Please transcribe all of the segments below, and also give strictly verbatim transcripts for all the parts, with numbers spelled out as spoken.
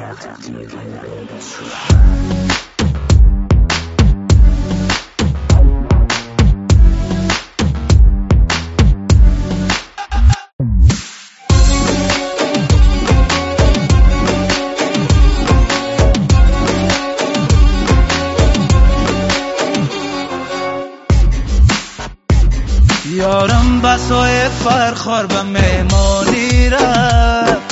یارم بسای فرخار به مهمانی رفت،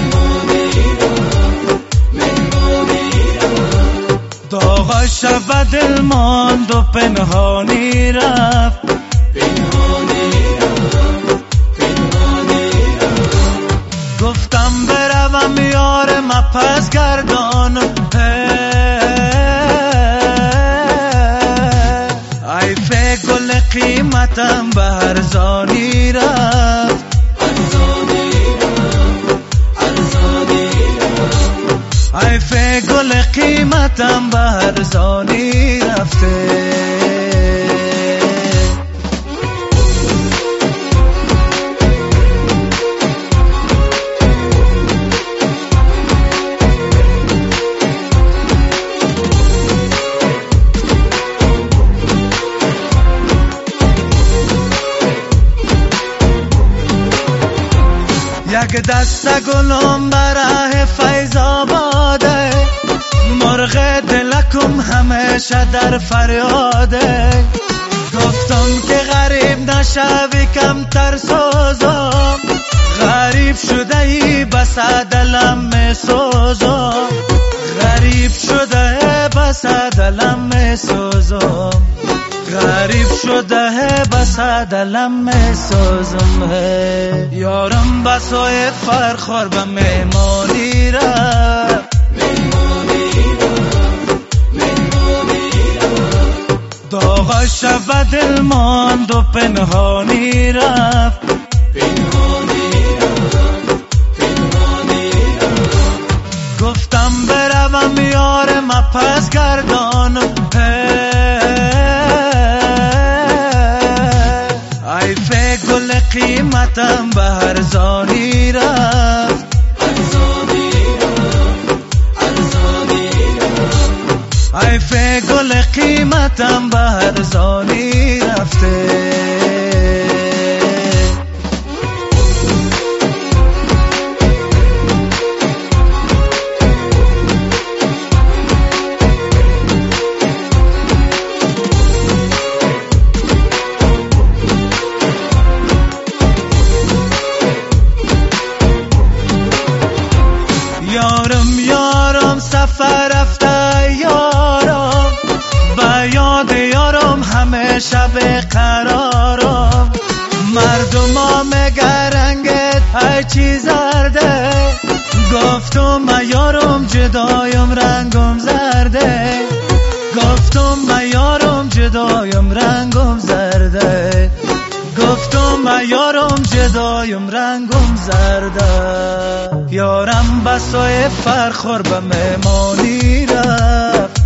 داغا شب دل ماند و پنهانی رفت. گفتم بروم یارم پس گردانم، عیف گل قیمتم به هر زانی رفت. عیف گل قیمتم به هر زانی رفته. یک دست گلم برای فیض آباده، مرغ دلکم همیشه در فریاده. گفتم که غریب نشوی کم تر سوزم، غریب شده ای بس دلم می سوزم. غریب شده بس دلم می سوزم، غریب شده بس دلم می سوزم. یارم بسای فرخار به مهمانی رفت، داغا شب دل ماند و پنهانی رفت. گفتم بروم یارم پس گردانم، عیف گل قیمتم به هر زانی رفت. عیف گل قیمتم به هر زانی رفته. یارم یارم سفر رفته یارم، به یاد یارم همیشه به قرارم. مردم ها میگه رنگت ای چی زرده، گفتم یارم جدایم رنگم زرده. گفتم یارم جدایم رنگم زرده. گفتم یارم جدایم رنگم زرده. یارم بسای فرخار به مهمانی رفت،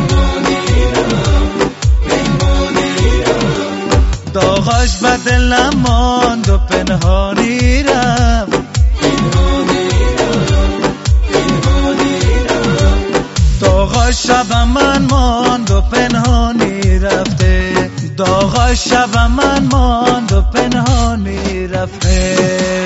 داغاش به دلم ماند و پنهانی رفت. داغاش شب من ماند و پنهانی رفته. داغاش شب من ماند و پنهانی رفته.